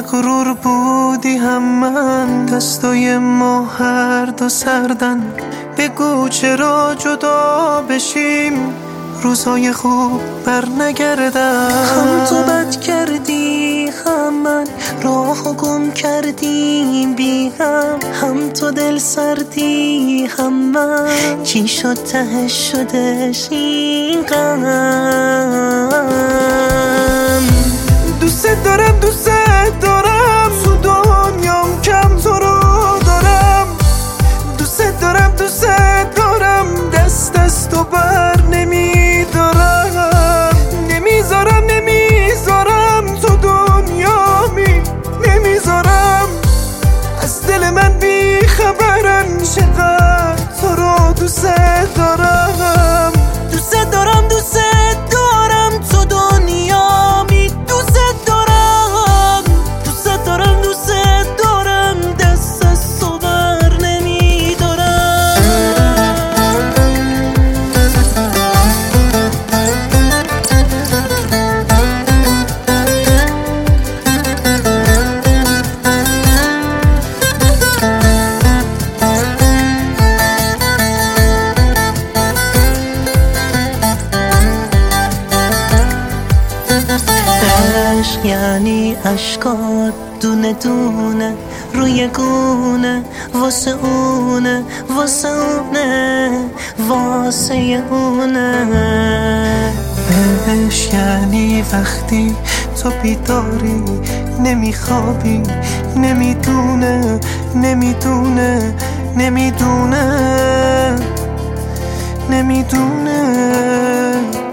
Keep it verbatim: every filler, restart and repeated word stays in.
مغرور بودی هم من، دستای ما هر دو سردن. بگو چرا جدا بشیم، روزای خوب بر نگردن. هم تو بد کردی هم من، راه گم کردیم بی هم. هم تو دل سردی هم من، چی شد تهش شدش این غم. دوست دارم دوست دارم، تو دنیام کم تو رو دارم. دوست دارم دوست دارم، دست از تو بر نمیدارم. نمیذارم نمیذارم تو دنیامی، نمیذارم. از دل من بی خبرن، چقدر تو رو دوست دارم. دوست دارم دوست دارم تو دنیامی، دوست دارم. دوست دارم دوست دارم، دست از تو بر نمیدارم. عشق یعنی اشکات دونه دونه روی گونه، واسه اونه واسه اونه واسه اونه. عشق یعنی وقتی تو بیداری، نمیخوابی، نمیدونه نمیدونه نمیدونه نمیدونه